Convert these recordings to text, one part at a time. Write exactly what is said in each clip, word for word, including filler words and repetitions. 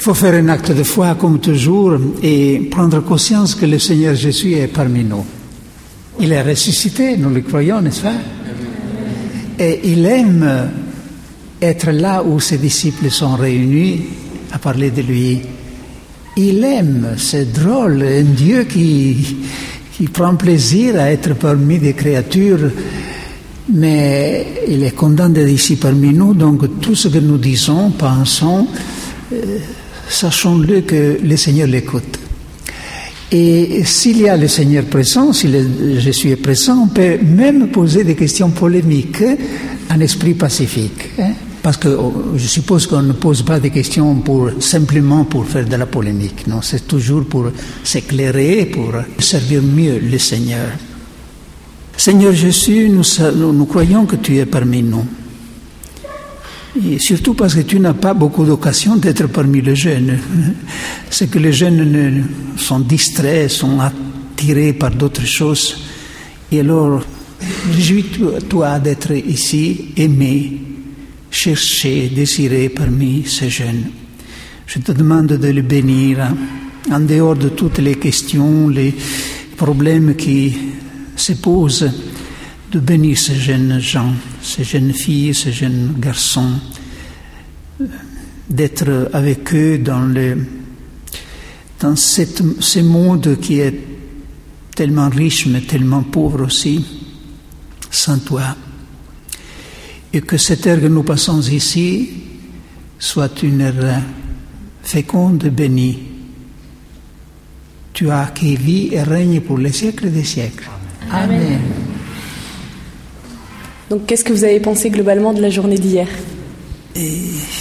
faut faire un acte de foi comme toujours et prendre conscience que le Seigneur Jésus est parmi nous. Il est ressuscité, nous le croyons, n'est-ce pas? Et il aime être là où ses disciples sont réunis à parler de lui. Il aime, c'est drôle, un Dieu qui, qui prend plaisir à être parmi des créatures, mais il est content d'être ici parmi nous, donc tout ce que nous disons, pensons, euh, sachons-le que le Seigneur l'écoute. Et s'il y a le Seigneur présent, si le Jésus est présent, on peut même poser des questions polémiques en esprit pacifique. Hein? Parce que je suppose qu'on ne pose pas des questions pour, simplement pour faire de la polémique. Non, c'est toujours pour s'éclairer, pour servir mieux le Seigneur. Seigneur Jésus, nous, nous, nous croyons que tu es parmi nous. Et surtout parce que tu n'as pas beaucoup d'occasions d'être parmi les jeunes. C'est que les jeunes sont distraits, sont attirés par d'autres choses. Et alors, réjouis-toi d'être ici, aimé, cherché, désiré parmi ces jeunes. Je te demande de les bénir, en dehors de toutes les questions, les problèmes qui se posent, de bénir ces jeunes gens, ces jeunes filles, ces jeunes garçons, d'être avec eux dans, le, dans cette, ce monde qui est tellement riche mais tellement pauvre aussi, sans toi. Et que cette heure que nous passons ici soit une heure féconde et bénie. Tu as qui vit et règne pour les siècles des siècles. Amen. Amen. Donc, qu'est-ce que vous avez pensé globalement de la journée d'hier? Et...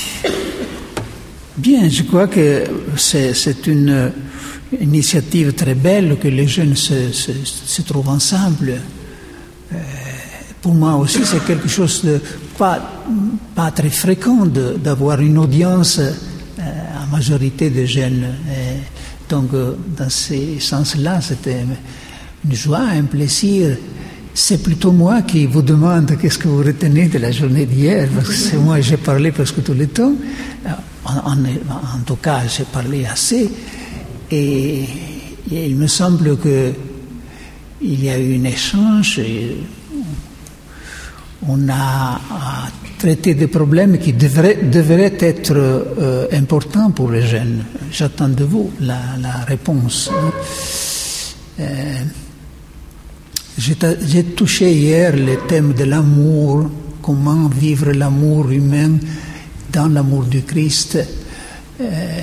Bien, je crois que c'est, c'est une initiative très belle que les jeunes se, se, se trouvent ensemble. Euh, pour moi aussi, c'est quelque chose de pas, pas très fréquent de, d'avoir une audience euh, en majorité de jeunes. Et donc, dans ce sens-là, c'était une joie, un plaisir. C'est plutôt moi qui vous demande qu'est-ce que vous retenez de la journée d'hier, parce que c'est moi, j'ai parlé presque tout le temps. En, en, en tout cas, j'ai parlé assez. Et, et il me semble qu'il y a eu un échange. Et on a traité des problèmes qui devraient, devraient être euh, importants pour les jeunes. J'attends de vous la, la réponse. Euh, J'ai, j'ai touché hier le thème de l'amour, comment vivre l'amour humain dans l'amour du Christ. Euh,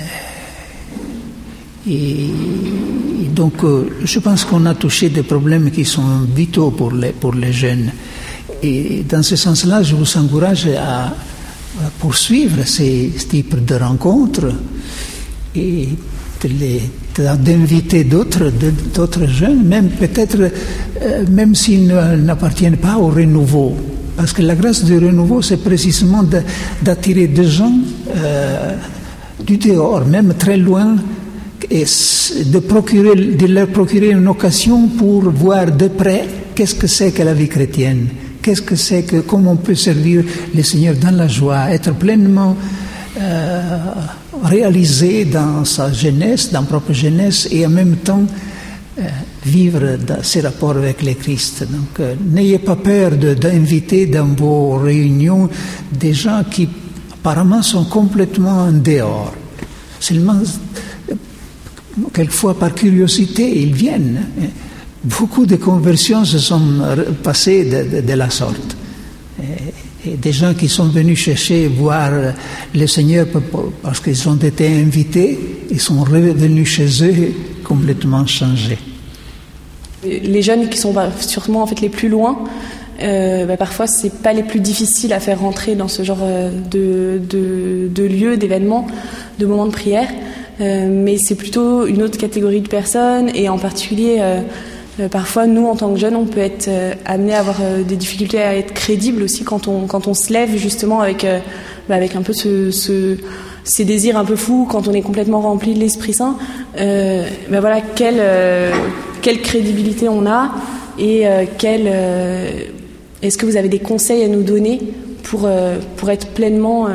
et, et donc, euh, je pense qu'on a touché des problèmes qui sont vitaux pour les, pour les jeunes. Et dans ce sens-là, je vous encourage à, à poursuivre ces types de rencontres et de les d'inviter d'autres, d'autres jeunes, même peut-être, euh, même s'ils n'appartiennent pas au renouveau. Parce que la grâce du renouveau, c'est précisément de, d'attirer des gens euh, du dehors, même très loin, et de, procurer, de leur procurer une occasion pour voir de près qu'est-ce que c'est que la vie chrétienne, qu'est-ce que c'est que, comment on peut servir le Seigneur dans la joie, être pleinement Euh, réalisé dans sa jeunesse, dans sa propre jeunesse, et en même temps euh, vivre dans ses rapports avec le Christ. Donc, euh, n'ayez pas peur de, d'inviter dans vos réunions des gens qui apparemment sont complètement en dehors. Seulement, euh, quelquefois par curiosité, ils viennent. Beaucoup de conversions se sont passées de, de, de la sorte. Et, Et des gens qui sont venus chercher voir le Seigneur parce qu'ils ont été invités, ils sont revenus chez eux complètement changés. Les jeunes qui sont sûrement en fait les plus loin, euh, bah parfois c'est pas les plus difficiles à faire rentrer dans ce genre de, de, de lieux, d'événements, de moments de prière, euh, mais c'est plutôt une autre catégorie de personnes, et en particulier euh, Euh, parfois, nous, en tant que jeunes, on peut être euh, amenés à avoir euh, des difficultés à être crédibles aussi quand on, quand on se lève justement avec, euh, bah, avec un peu ce, ce, ces désirs un peu fous, quand on est complètement rempli de l'Esprit Saint. Euh, bah, voilà, quelle, euh, quelle crédibilité on a, et euh, quelle, euh, est-ce que vous avez des conseils à nous donner pour, euh, pour être pleinement euh,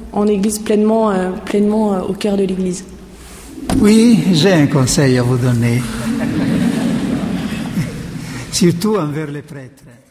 en Église, pleinement, euh, pleinement euh, au cœur de l'Église. Oui, j'ai un conseil à vous donner, surtout envers les prêtres.